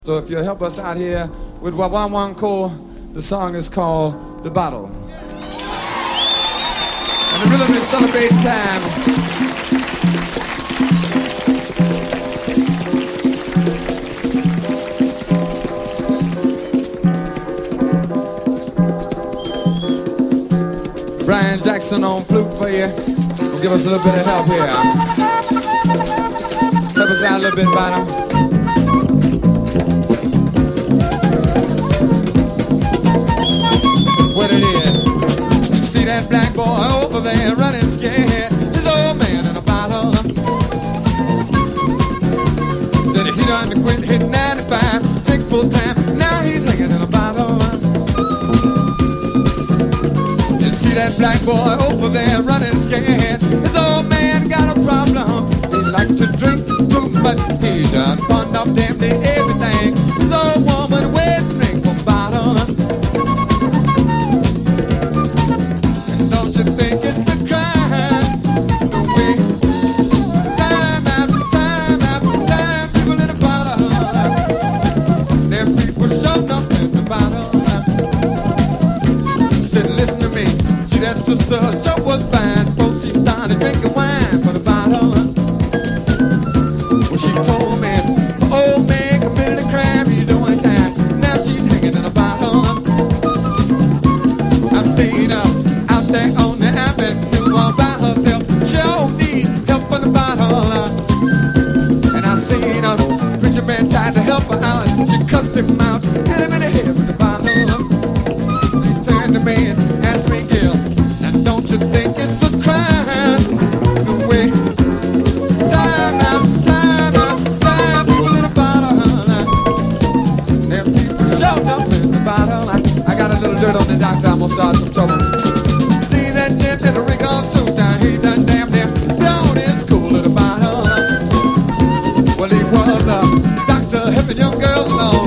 So if you'll help us out here with Wawanwanko, the song is called The Bottle. And the rhythm is Celebrate Time. Brian Jackson on flute for you. Give us a little bit of help here. Help us out a little bit, Bottom. What it is. See that black boy over there running scared. His old man in a bottle. Said he done quit hitting 95, take full time. Now he's hanging in a bottle. You see that black boy over there running scared. His old man got a problem. He like to drink too much. He done fund up damn near everything. His old woman went to drink from bottle. Sister, show was fine. Before she started drinking wine for the bottle. Well, she told me, old man committed a crime, he's doing time. Now she's hanging in a bottle. I've seen her out there on the avenue all by herself. She don't need help for the bottle. And I've seen a preacher man tried to help her out. She cussed him out, hit him in the head with the bottle. He turned to me and asked me, Gil, don't you think it's a crime? The way time after time after time, people in a bottle. Them people showed up in the bottle. I got a little dirt on the doctor, I'm gonna start some trouble. See that gent in the rig on suit down, he done damn near blown his cool in the bottle. Well, he was a doctor helping young girls along.